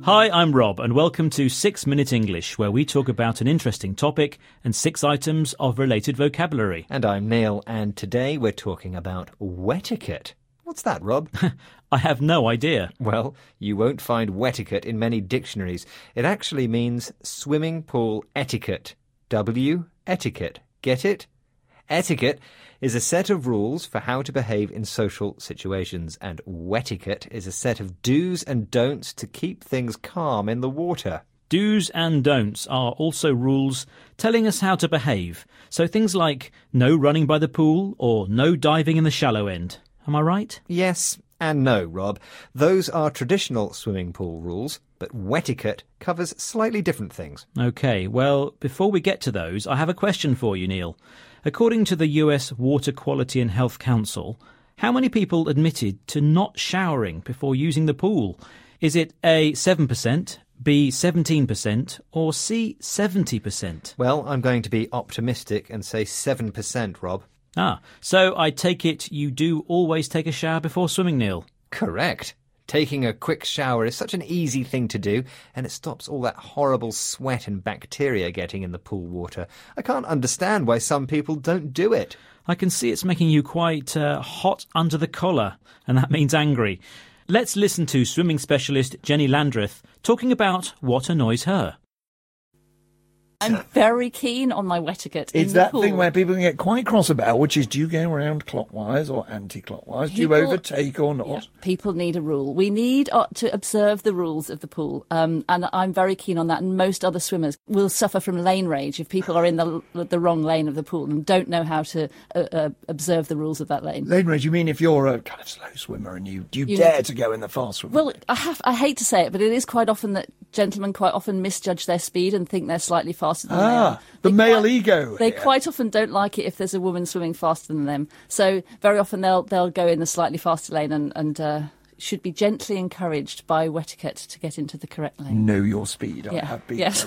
Hi, I'm Rob, and welcome to 6 Minute English, where we talk about an interesting topic and 6 items of related vocabulary. And I'm Neil, and today we're talking about wetiquette. What's that, Rob? I have no idea. Well, you won't find wetiquette in many dictionaries. It actually means swimming pool etiquette. Etiquette. Get it? Etiquette is a set of rules for how to behave in social situations, and wetiquette is a set of do's and don'ts to keep things calm in the water. Do's and don'ts are also rules telling us how to behave. So things like no running by the pool or no diving in the shallow end. Am I right? Yes and no, Rob. Those are traditional swimming pool rules, but wetiquette covers slightly different things. OK, well, before we get to those, I have a question for you, Neil. According to the US Water Quality and Health Council, how many people admitted to not showering before using the pool? Is it A, 7%, B, 17%, or C, 70%? Well, I'm going to be optimistic and say 7%, Rob. So I take it you do always take a shower before swimming, Neil? Correct. Taking a quick shower is such an easy thing to do, and it stops all that horrible sweat and bacteria getting in the pool water. I can't understand why some people don't do it. I can see it's making you quite hot under the collar, and that means angry. Let's listen to swimming specialist Jenny Landreth talking about what annoys her. I'm very keen on my wetiquette in It's the that pool. thing where people can get quite cross about, which is, do you go around clockwise or anti-clockwise? Do you overtake or not? Yeah, people need a rule. We need to observe the rules of the pool, and I'm very keen on that. And most other swimmers will suffer from lane rage if people are in the wrong lane of the pool and don't know how to observe the rules of that lane. Lane rage, you mean if you're a kind of slow swimmer and you dare to go in the fast swim? Well, I hate to say it, but it is quite often that gentlemen quite often misjudge their speed and think they're slightly faster than they are. The male ego. They quite often don't like it if there's a woman swimming faster than them. So very often they'll go in the slightly faster lane and should be gently encouraged by wetiquette to get into the correct lane. Know your speed. I have been. Yes.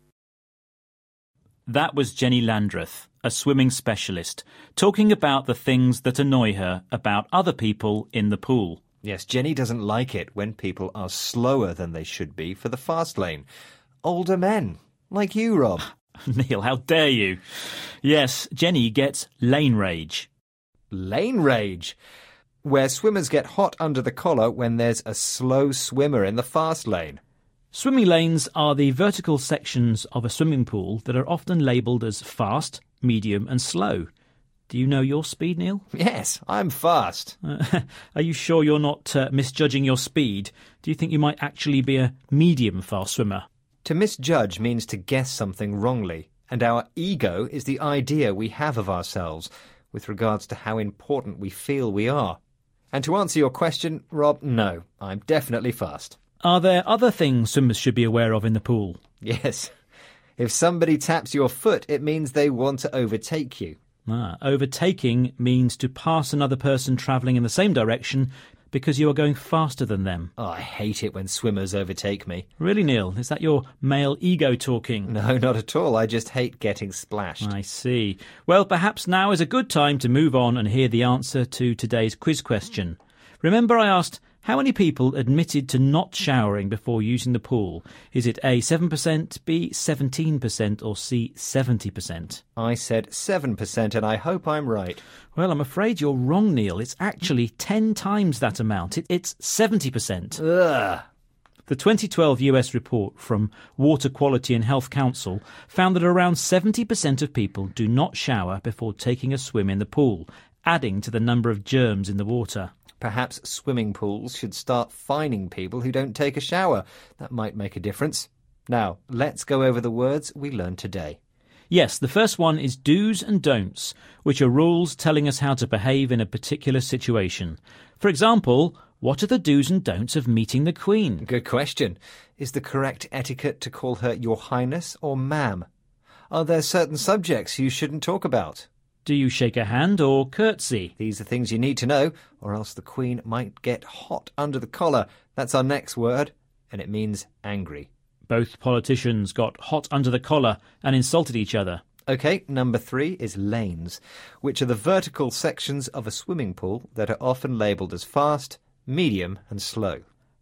That was Jenny Landreth, a swimming specialist, talking about the things that annoy her about other people in the pool. Yes, Jenny doesn't like it when people are slower than they should be for the fast lane. Older men, like you, Rob. Neil, how dare you? Yes, Jenny gets lane rage. Lane rage, where swimmers get hot under the collar when there's a slow swimmer in the fast lane. Swimming lanes are the vertical sections of a swimming pool that are often labelled as fast, medium and slow. Do you know your speed, Neil? Yes, I'm fast. Are you sure you're not misjudging your speed? Do you think you might actually be a medium fast swimmer? To misjudge means to guess something wrongly, and our ego is the idea we have of ourselves with regards to how important we feel we are. And to answer your question, Rob, no, I'm definitely fast. Are there other things swimmers should be aware of in the pool? Yes. If somebody taps your foot, it means they want to overtake you. Overtaking means to pass another person travelling in the same direction because you are going faster than them. Oh, I hate it when swimmers overtake me. Really, Neil? Is that your male ego talking? No, not at all. I just hate getting splashed. I see. Well, perhaps now is a good time to move on and hear the answer to today's quiz question. Remember I asked, how many people admitted to not showering before using the pool? Is it A, 7%, B, 17%, or C, 70%? I said 7%, and I hope I'm right. Well, I'm afraid you're wrong, Neil. It's actually 10 times that amount. It's 70%. Ugh. The 2012 US report from Water Quality and Health Council found that around 70% of people do not shower before taking a swim in the pool, adding to the number of germs in the water. Perhaps swimming pools should start fining people who don't take a shower. That might make a difference. Now, let's go over the words we learned today. Yes, the first one is do's and don'ts, which are rules telling us how to behave in a particular situation. For example, what are the do's and don'ts of meeting the Queen? Good question. Is the correct etiquette to call her Your Highness or Ma'am? Are there certain subjects you shouldn't talk about? Do you shake a hand or curtsy? These are things you need to know, or else the Queen might get hot under the collar. That's our next word, and it means angry. Both politicians got hot under the collar and insulted each other. OK, number 3 is lanes, which are the vertical sections of a swimming pool that are often labelled as fast, medium and slow.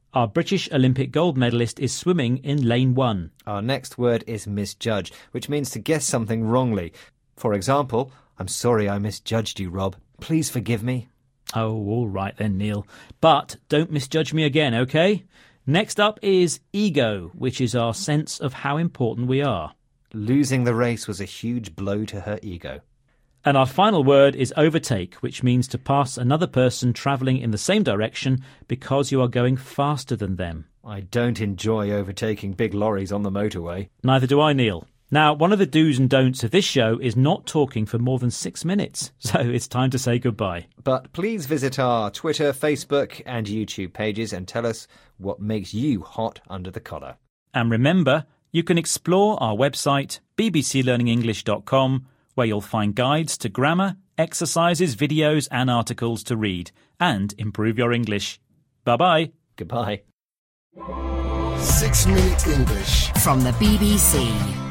Our British Olympic gold medalist is swimming in lane 1. Our next word is misjudge, which means to guess something wrongly. For example, I'm sorry I misjudged you, Rob. Please forgive me. Oh, all right then, Neil. But don't misjudge me again, OK? Next up is ego, which is our sense of how important we are. Losing the race was a huge blow to her ego. And our final word is overtake, which means to pass another person travelling in the same direction because you are going faster than them. I don't enjoy overtaking big lorries on the motorway. Neither do I, Neil. Now, one of the do's and don'ts of this show is not talking for more than 6 minutes, so it's time to say goodbye. But please visit our Twitter, Facebook and YouTube pages and tell us what makes you hot under the collar. And remember, you can explore our website, bbclearningenglish.com, where you'll find guides to grammar, exercises, videos and articles to read and improve your English. Bye-bye. Goodbye. 6 Minute English from the BBC.